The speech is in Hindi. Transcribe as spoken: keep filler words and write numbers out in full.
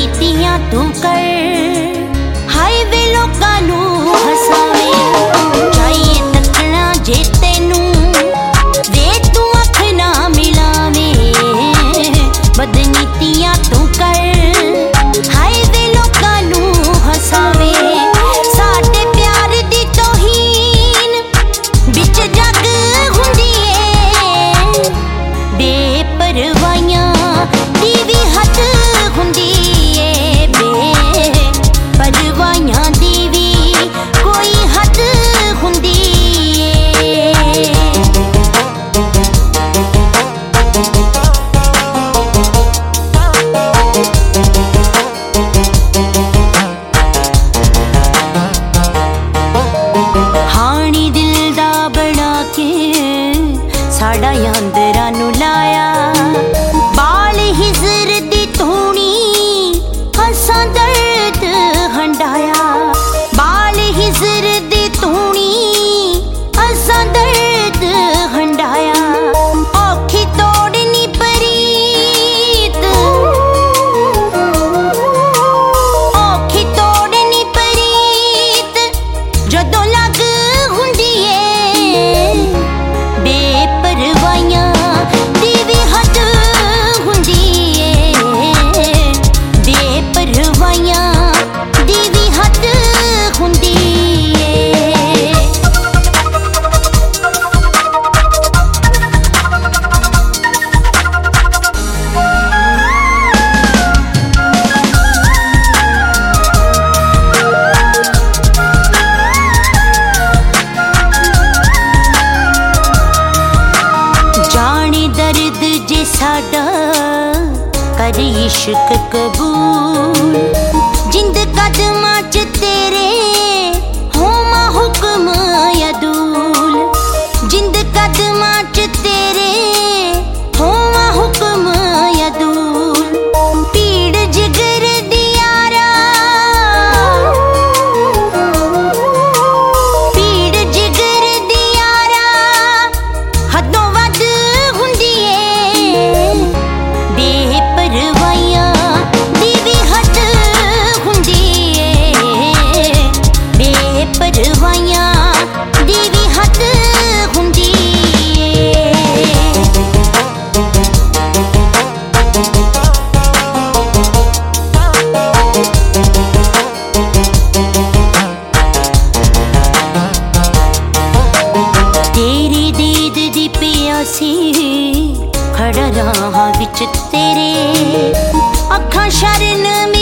बदनीतियां तू कर, हाय वे लोकां नू हसावे। चाहिए तकना जे तेनू वे तू अख ना मिलावे। बदनीतियां तू कर, हाय वे लोकां नू हसावे। साडे प्यार दी तौहीन बिच जग हुंदी ए। बेपरवाहियां दी भी हद हुंदी ए। बेपरवाहियां दी भी कोई हद हुंदी ए। हानी दिल दा बना के साड़ा अंदरां नू लाया। बाल हिजर दी धूनी हंसा दर्द हंडाया। बाल हिजर दी धूनी हंसा दर्द हंडाया। औखी तोड़नी परीत, औखी तोड़नी परीत जदों लग हुंदी ए। बेपरवाहियां दी भी हद हुंदी ए। बेपरवाहियां दी भी हद हुंदी ए। जाने दर्द जे साडा कर इश्क कबूल। जिंद कदमां च तेरे होमा हुक्म अदूल। जिंद कदमां च तेरे होमा हुक्म अदूल। पीड़ जिगर दी यारा, पीड़ जिगर दी यारा हदों वध हुंदी ए। बेपरवाहियां दी भी हद हुंदी ए। बेपरवाहियां दी भी हद हुंदी ए। तेरी दीद दी प्यासी खड़ा राह विच तेरे अखां शरण